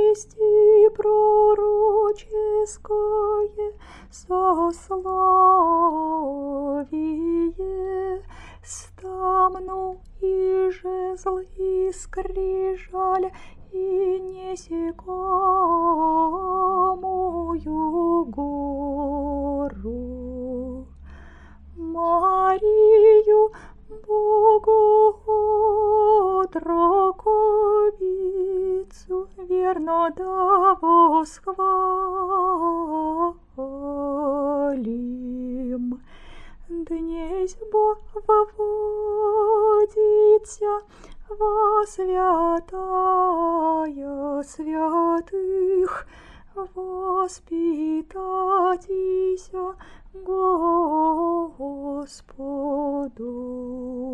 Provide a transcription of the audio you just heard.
вести пророческое сословие. Стамну и жезл, и скрижаль, и несекомую гору. Марию, Богу отроковицу, верно да восхвалим. Днесь бо вводится во святая святых, воспитайтеся Господу.